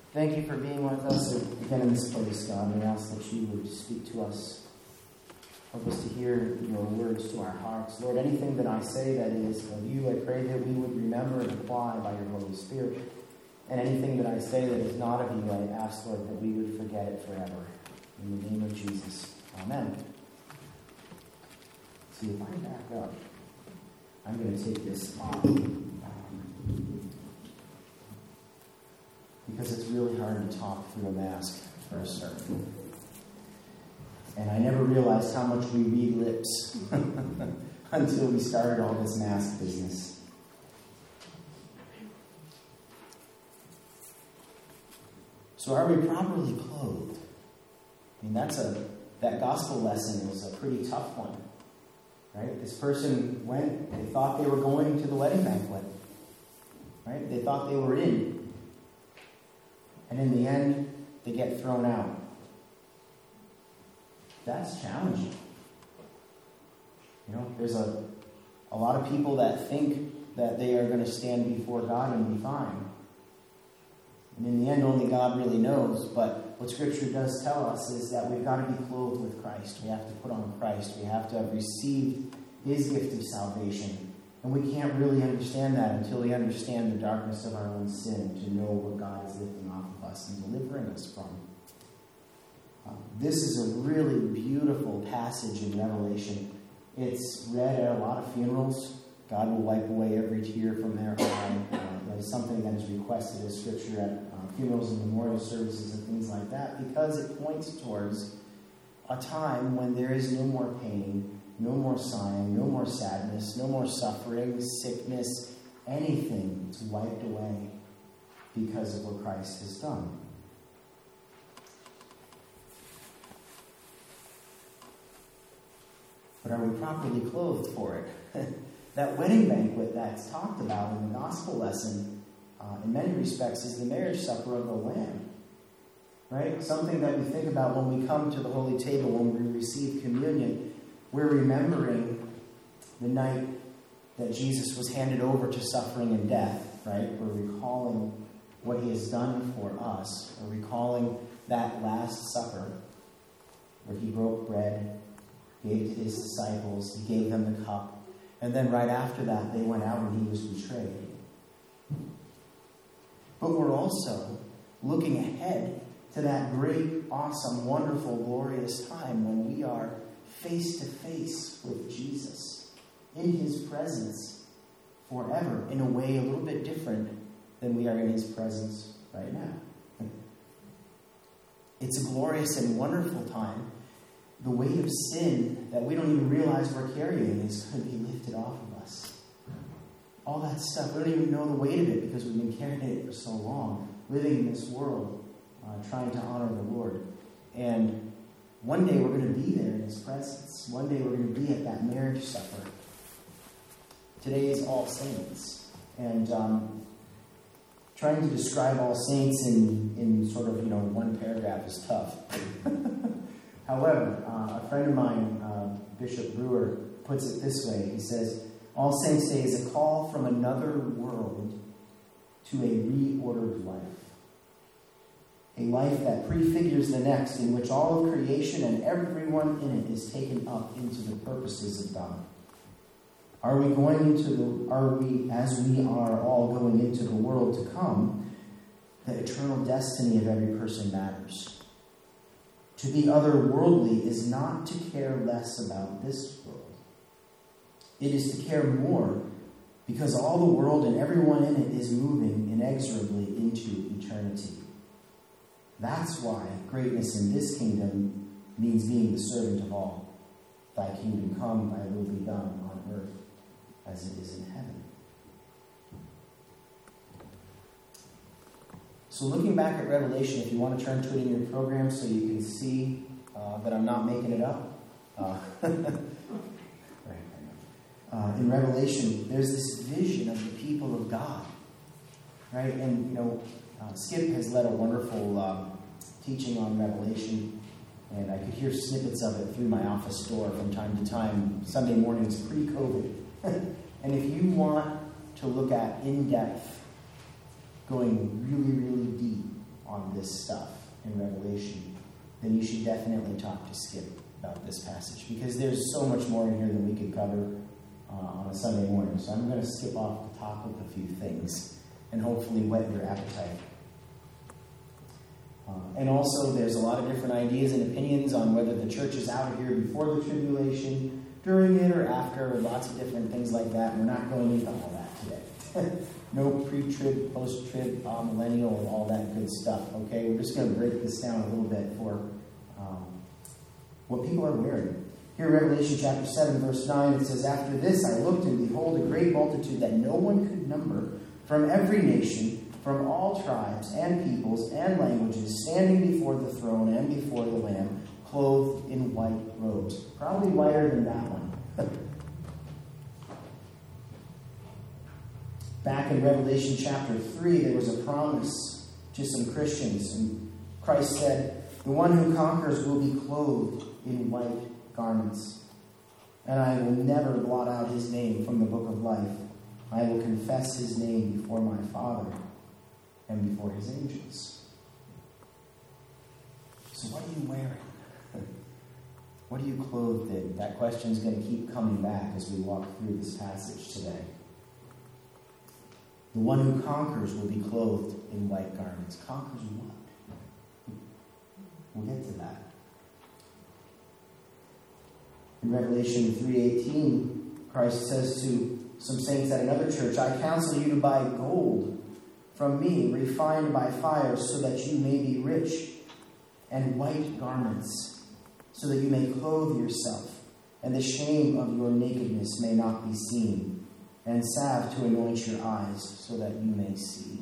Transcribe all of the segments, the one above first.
Thank you for being with us again in this place, God. We ask that you would speak to us. Help us to hear your words to our hearts. Lord, anything that I say that is of you, I pray that we would remember and apply by your Holy Spirit. And anything that I say that is not of you, I ask, Lord, that we would forget it forever. In the name of Jesus. Amen. Let's see if I can back up. I'm going to take this off. Because it's really hard to talk through a mask for a sermon. And I never realized how much we read lips until we started all this mask business. So are we properly clothed? I mean, that gospel lesson was a pretty tough one. Right? This person went, they thought they were going to the wedding banquet. Right? They thought they were in. And in the end, they get thrown out. That's challenging. You know, there's a lot of people that think that they are going to stand before God and be fine. And in the end, only God really knows. But what Scripture does tell us is that we've got to be clothed with Christ. We have to put on Christ. We have to have received His gift of salvation. And we can't really understand that until we understand the darkness of our own sin, to know what God is lifting off of us and delivering us from. This is a really beautiful passage in Revelation. It's read at a lot of funerals. God will wipe away every tear from their eye. That is something that is requested as Scripture at funerals and memorial services and things like that, because it points towards a time when there is no more pain, no more sighing, no more sadness, no more suffering, sickness, anything is wiped away because of what Christ has done. But are we properly clothed for it? That wedding banquet that's talked about in the gospel lesson, in many respects, is the marriage supper of the Lamb. Right? Something that we think about when we come to the holy table, when we receive communion. We're remembering the night that Jesus was handed over to suffering and death, right? We're recalling what He has done for us. We're recalling that Last Supper where He broke bread, gave it to His disciples, He gave them the cup, and then right after that they went out and He was betrayed. But we're also looking ahead to that great, awesome, wonderful, glorious time when we are face to face with Jesus, in His presence forever, in a way a little bit different than we are in His presence right now. It's a glorious and wonderful time. The weight of sin that we don't even realize we're carrying is going to be lifted off of us. All that stuff, we don't even know the weight of it because we've been carrying it for so long, living in this world, trying to honor the Lord. And one day we're going to be there in His presence. One day we're going to be at that marriage supper. Today is All Saints. And trying to describe All Saints in sort of, one paragraph is tough. However, a friend of mine, Bishop Brewer, puts it this way. He says, All Saints Day is a call from another world to a reordered life. A life that prefigures the next, in which all of creation and everyone in it is taken up into the purposes of God. As we are all going into the world to come, the eternal destiny of every person matters. To be otherworldly is not to care less about this world. It is to care more, because all the world and everyone in it is moving inexorably into eternity. That's why greatness in this kingdom means being the servant of all. Thy kingdom come, thy will be done on earth as it is in heaven. So looking back at Revelation, if you want to turn to it in your program so you can see that I'm not making it up. In Revelation, there's this vision of the people of God. Right? And, Skip has led a wonderful teaching on Revelation, and I could hear snippets of it through my office door from time to time, Sunday mornings pre-COVID. And if you want to look at in-depth, going really, really deep on this stuff in Revelation, then you should definitely talk to Skip about this passage, because there's so much more in here than we could cover on a Sunday morning. So I'm going to skip off the top of a few things and hopefully whet your appetite. And also, there's a lot of different ideas and opinions on whether the church is out of here before the tribulation, during it, or after, lots of different things like that. We're not going into all that today. No pre-trib, post-trib, millennial, and all that good stuff. Okay, we're just going to break this down a little bit for what people are wearing. Here, Revelation chapter 7, verse 9, it says, "After this I looked, and behold, a great multitude that no one could number, from every nation, from all tribes and peoples and languages, standing before the throne and before the Lamb, clothed in white robes." Probably whiter than that one. Back in Revelation chapter 3, there was a promise to some Christians, and Christ said, "The one who conquers will be clothed in white garments, and I will never blot out his name from the book of life. I will confess his name before my Father and before his angels." So what are you wearing? What are you clothed in? That question is going to keep coming back as we walk through this passage today. The one who conquers will be clothed in white garments. Conquers what? We'll get to that. In Revelation 3:18, Christ says to some saints at another church, "I counsel you to buy gold from me, refined by fire, so that you may be rich, and white garments, so that you may clothe yourself, and the shame of your nakedness may not be seen, and salve to anoint your eyes, so that you may see."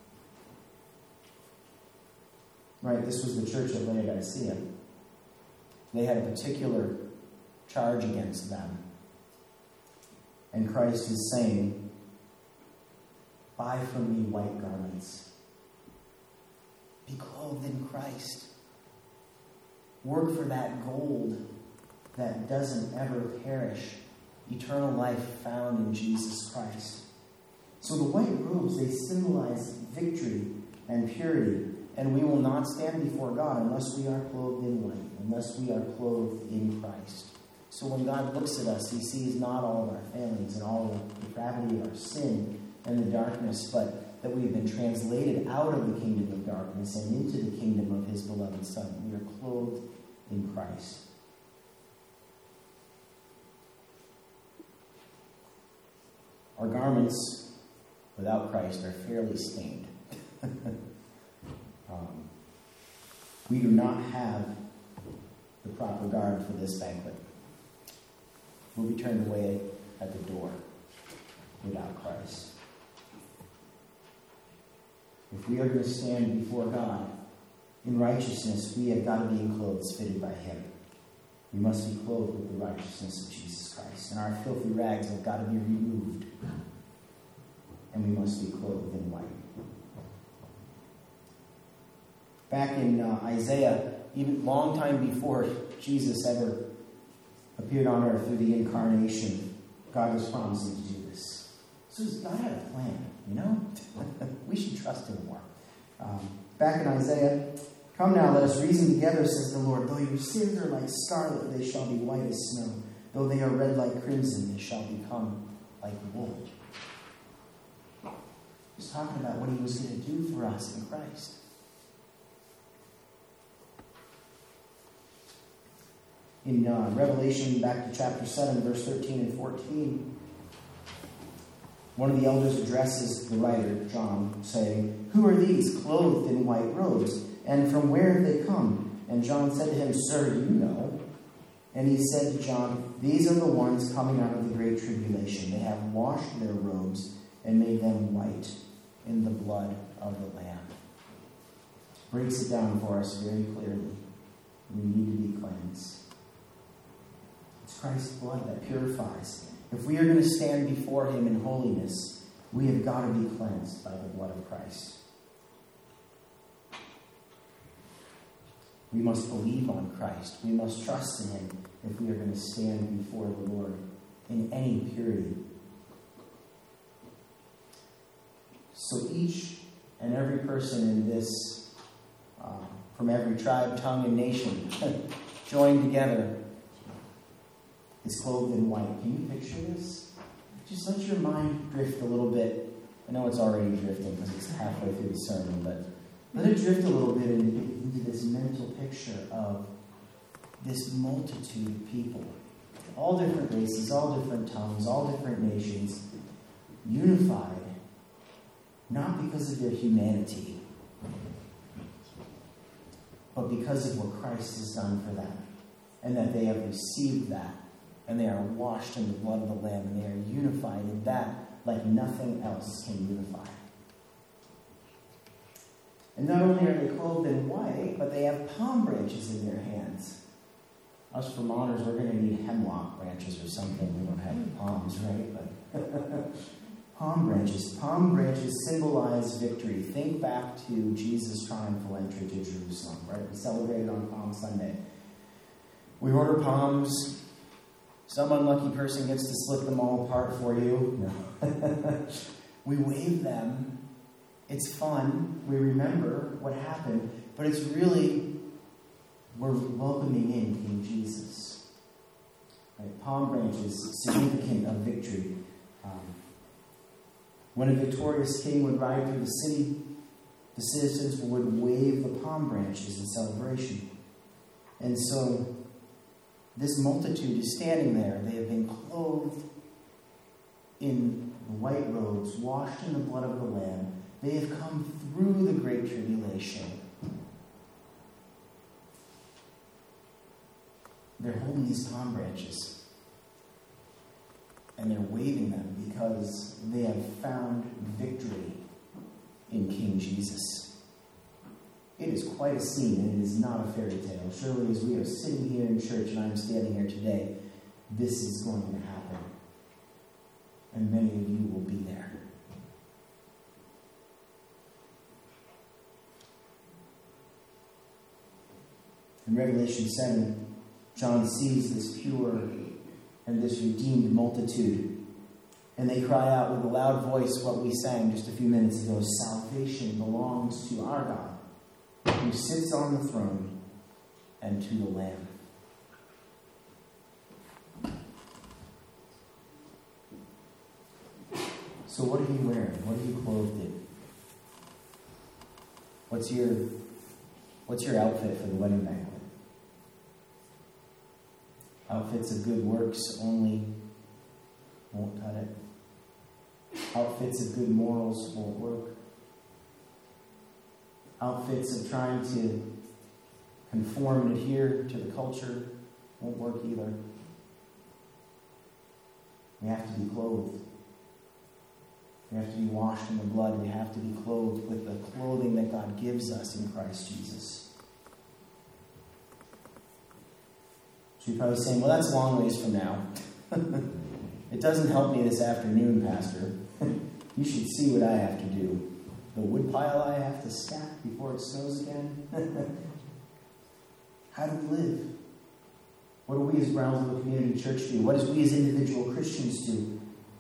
Right, this was the church of Laodicea. They had a particular charge against them. And Christ is saying, "Buy from me white garments. Be clothed in Christ. Work for that gold that doesn't ever perish, eternal life found in Jesus Christ." So the white robes, they symbolize victory and purity, and we will not stand before God unless we are clothed in white, unless we are clothed in Christ. So when God looks at us, he sees not all of our failings and all of the depravity of our sin and the darkness, but that we have been translated out of the kingdom of darkness and into the kingdom of his beloved Son. We are clothed in Christ. Our garments without Christ are fairly stained. We do not have the proper garb for this banquet. We'll be turned away at the door without Christ. If we are going to stand before God in righteousness, we have got to be in clothes fitted by him. We must be clothed with the righteousness of Jesus Christ. And our filthy rags have got to be removed. And we must be clothed in white. Back in Isaiah, even long time before Jesus ever appeared on earth through the incarnation, God was promising to do this. So God had a plan, you know? We should trust him more. Back in Isaiah, "Come now, let us reason together, says the Lord. Though your sins are like scarlet, they shall be white as snow. Though they are red like crimson, they shall become like wool." He's talking about what he was going to do for us in Christ. In Revelation, back to chapter 7, verse 13 and 14, one of the elders addresses the writer, John, saying, "Who are these clothed in white robes, and from where have they come?" And John said to him, "Sir, you know." And he said to John, "These are the ones coming out of the great tribulation. They have washed their robes and made them white in the blood of the Lamb." Breaks it down for us very clearly. We need to be cleansed. It's Christ's blood that purifies. If we are going to stand before him in holiness, we have got to be cleansed by the blood of Christ. We must believe on Christ. We must trust in him if we are going to stand before the Lord in any purity. So each and every person in this from every tribe, tongue, and nation, joined together, is clothed in white. Can you picture this? Just let your mind drift a little bit. I know it's already drifting because it's halfway through the sermon, but let it drift a little bit into this mental picture of this multitude of people. All different races, all different tongues, all different nations, unified, not because of their humanity, but because of what Christ has done for them, and that they have received that, and they are washed in the blood of the Lamb, and they are unified in that like nothing else can unify. And not only are they clothed in white, but they have palm branches in their hands. Us Vermonters, we're going to need hemlock branches or something. We don't have palms, right? But palm branches. Palm branches symbolize victory. Think back to Jesus' triumphal entry to Jerusalem, right? We celebrated on Palm Sunday. We order palms. Some unlucky person gets to slip them all apart for you. No. We wave them. It's fun. We remember what happened. But it's really, we're welcoming in King Jesus. Right? Palm branches, significant of victory. When a victorious king would ride through the city, the citizens would wave the palm branches in celebration. And so, this multitude is standing there. They have been clothed in white robes, washed in the blood of the Lamb. They have come through the great tribulation. They're holding these palm branches. And they're waving them because they have found victory in King Jesus. It is quite a scene, and it is not a fairy tale. Surely as we are sitting here in church and I'm standing here today, this is going to happen. And many of you will be there. In Revelation 7, John sees this pure and this redeemed multitude. And they cry out with a loud voice what we sang just a few minutes ago. Salvation belongs to our God, who sits on the throne, and to the Lamb. So what are you wearing? What are you clothed in? What's your outfit for the wedding banquet? Outfits of good works only won't cut it. Outfits of good morals won't work. Outfits of trying to conform and adhere to the culture won't work either. We have to be clothed. We have to be washed in the blood. We have to be clothed with the clothing that God gives us in Christ Jesus. So you're probably saying, well, that's a long ways from now. It doesn't help me this afternoon, Pastor. You should see what I have to do. The wood pile I have to stack before it snows again. How do we live? What do we as Brownsville Community Church do? What do we as individual Christians do?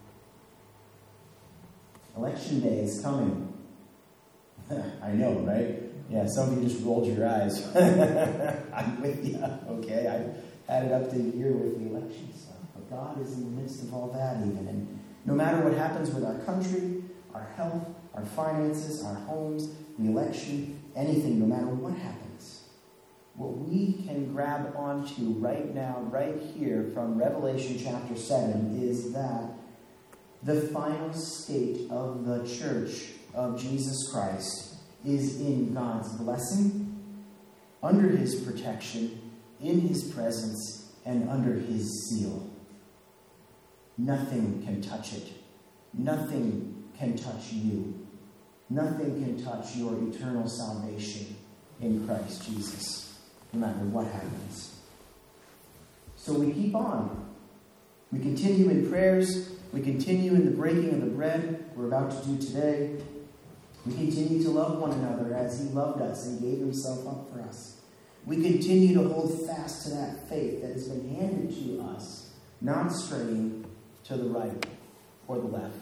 Election day is coming. I know, right? Yeah, some of you just rolled your eyes. I'm with you, okay? I've had it up to a year with the election stuff. But God is in the midst of all that even. And no matter what happens with our country, our health, our finances, our homes, the election, anything, no matter what happens, what we can grab onto right now, right here from Revelation chapter 7 is that the final state of the church of Jesus Christ is in God's blessing, under his protection, in his presence, and under his seal. Nothing can touch it. Nothing can touch you. Nothing can touch your eternal salvation in Christ Jesus, no matter what happens. So we keep on. We continue in prayers. We continue in the breaking of the bread we're about to do today. We continue to love one another as he loved us and gave himself up for us. We continue to hold fast to that faith that has been handed to us, not straying to the right or the left.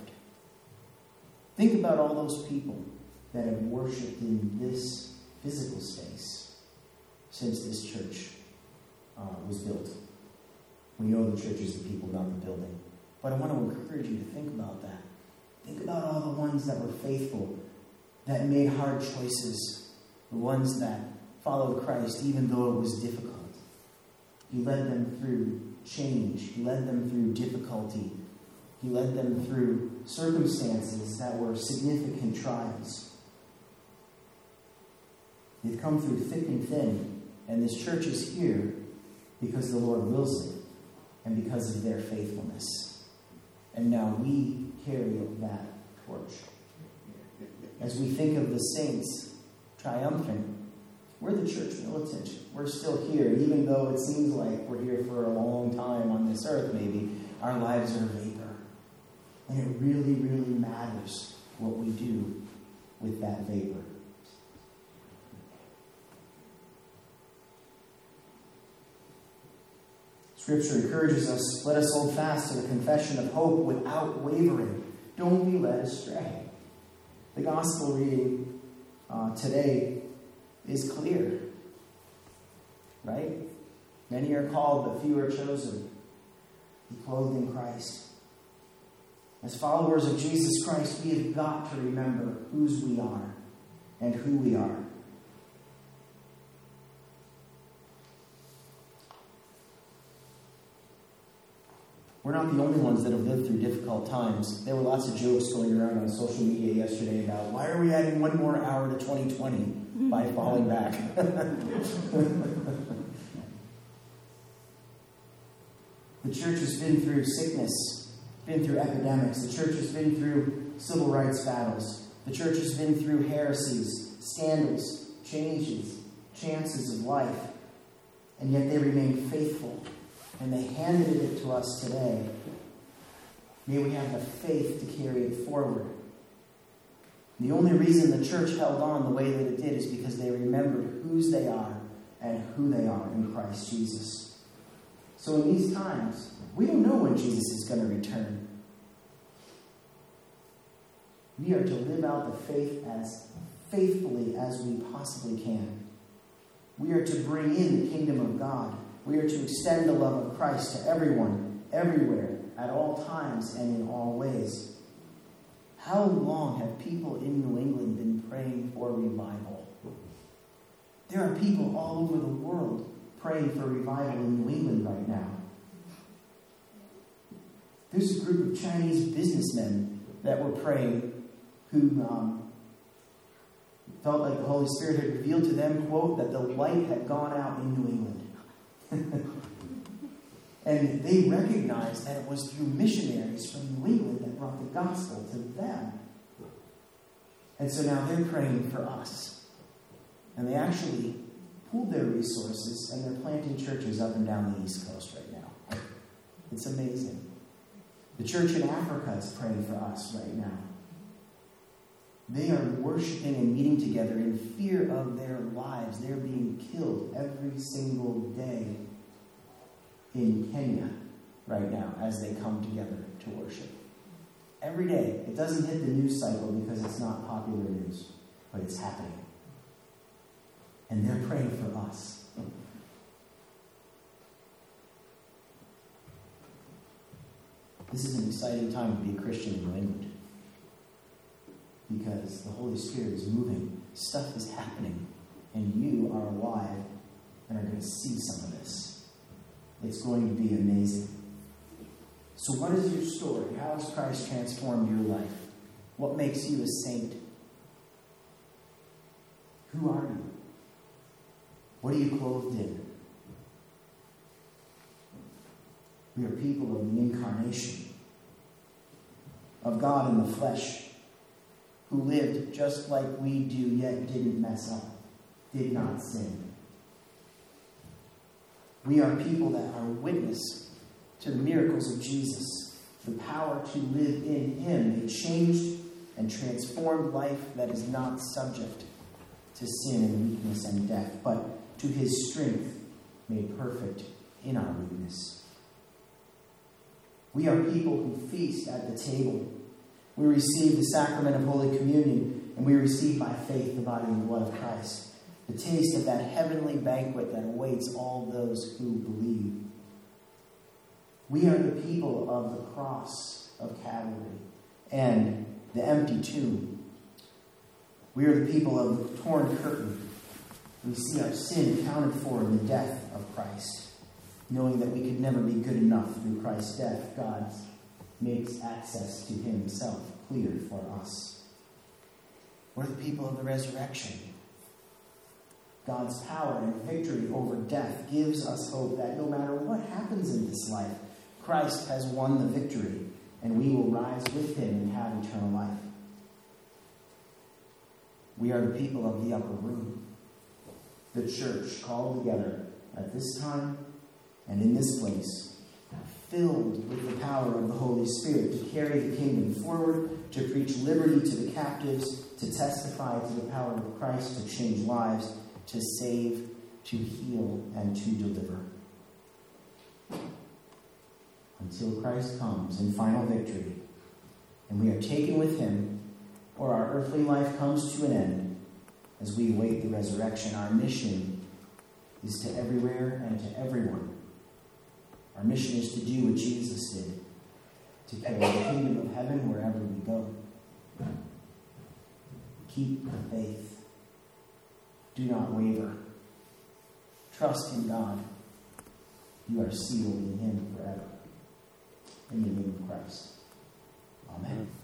Think about all those people that have worshipped in this physical space. since this church was built. We know the church is the people, not the building. But I want to encourage you to think about that. Think about all the ones that were faithful, that made hard choices, the ones that followed Christ even though it was difficult. He led them through change. He led them through difficulty. He led them through circumstances that were significant trials. They've come through thick and thin, and this church is here because the Lord wills it and because of their faithfulness. And now we carry that torch. As we think of the saints triumphant, we're the church militant. We're still here, even though it seems like we're here for a long time on this earth, maybe. Our lives are vapor. And it really, really matters what we do with that vapor. Scripture encourages us, let us hold fast to the confession of hope without wavering. Don't be led astray. The gospel reading today is clear, right? Many are called, but few are chosen. Be clothed in Christ. As followers of Jesus Christ, we have got to remember whose we are and who we are. We're not the only ones that have lived through difficult times. There were lots of jokes going around on social media yesterday about why are we adding one more hour to 2020 by falling back? The church has been through sickness, been through epidemics. The church has been through civil rights battles. The church has been through heresies, scandals, chances of life. And yet they remain faithful. And they handed it to us today. May we have the faith to carry it forward. The only reason the church held on the way that it did is because they remembered whose they are and who they are in Christ Jesus. So in these times, we don't know when Jesus is going to return. We are to live out the faith as faithfully as we possibly can. We are to bring in the kingdom of God. We are to extend the love of Christ to everyone, everywhere, at all times, and in all ways. How long have people in New England been praying for revival? There are people all over the world praying for revival in New England right now. There's a group of Chinese businessmen that were praying who felt like the Holy Spirit had revealed to them, quote, that the light had gone out in New England. And they recognized that it was through missionaries from New England that brought the gospel to them. And so now they're praying for us. And they actually pooled their resources and they're planting churches up and down the East Coast right now. It's amazing. The church in Africa is praying for us right now. They are worshiping and meeting together in fear of their lives. They're being killed every single day in Kenya right now as they come together to worship. Every day. It doesn't hit the news cycle because it's not popular news, but it's happening. And they're praying for us. This is an exciting time to be a Christian in New England. Because the Holy Spirit is moving. Stuff is happening. And you are alive and are going to see some of this. It's going to be amazing. So what is your story? How has Christ transformed your life? What makes you a saint? Who are you? What are you clothed in? We are people of the incarnation. Of God in the flesh. Who lived just like we do, yet didn't mess up, did not sin. We are people that are witness to the miracles of Jesus, the power to live in Him, a changed and transformed life that is not subject to sin and weakness and death, but to His strength made perfect in our weakness. We are people who feast at the table. We receive the sacrament of Holy Communion, and we receive by faith the body and blood of Christ. the taste of that heavenly banquet that awaits all those who believe. We are the people of the cross of Calvary and the empty tomb. We are the people of the torn curtain. We see our sin accounted for in the death of Christ. Knowing that we could never be good enough through Christ's death, God makes access to himself clear for us. We're the people of the resurrection. God's power and victory over death gives us hope that no matter what happens in this life, Christ has won the victory, and we will rise with him and have eternal life. We are the people of the upper room, the church called together at this time and in this place, filled with the power of the Holy Spirit to carry the kingdom forward, to preach liberty to the captives, to testify to the power of Christ, to change lives, to save, to heal, and to deliver. Until Christ comes in final victory, and we are taken with him, or our earthly life comes to an end, as we await the resurrection, our mission is to everywhere and to everyone. Our mission is to do what Jesus did, to carry the kingdom of heaven wherever we go. Keep the faith. Do not waver. Trust in God. You are sealed in him forever. In the name of Christ. Amen.